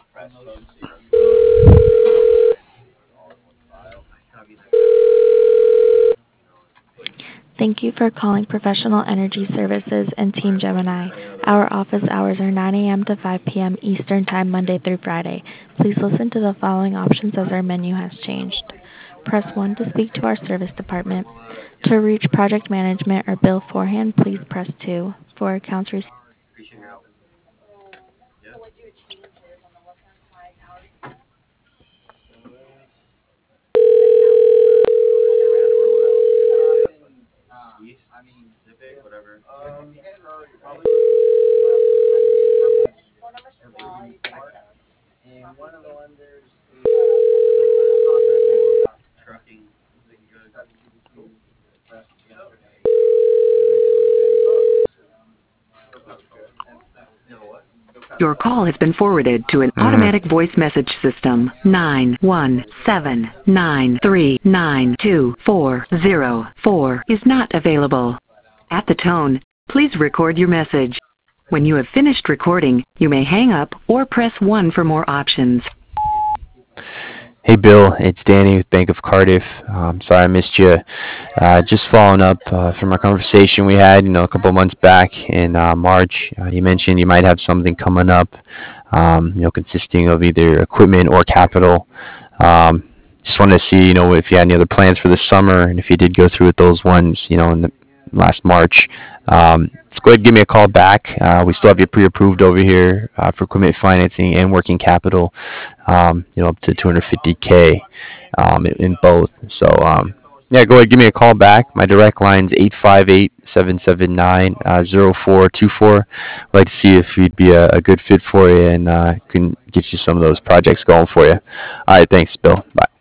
Thank you for calling Professional Energy Services and Team Gemini. Our office hours are 9 a.m. to 5 p.m. Eastern Time, Monday through Friday. Please listen to the following options as our menu has changed. Press 1 to speak to our service department. To reach project management or Bill Forehand, please press 2. For accounts receivable. Your call has been forwarded to an automatic voice message system. 91793924004 is not available. At the tone, please record your message. When you have finished recording, you may hang up or press 1 for more options. Hey Bill, it's Danny with Bank of Cardiff. Sorry I missed you. Just following up from our conversation we had, a couple of months back in March. You mentioned you might have something coming up, consisting of either equipment or capital. Just wanted to see, if you had any other plans for this summer, and if you did go through with those ones, in the last March. Let's go ahead and give me a call back. We still have you pre-approved over here for equipment financing and working capital, up to $250K in both. So, yeah, go ahead and give me a call back. My direct line is 858-779-0424. I'd like to see if we'd be a good fit for you and can get you some of those projects going for you. All right, thanks, Bill. Bye.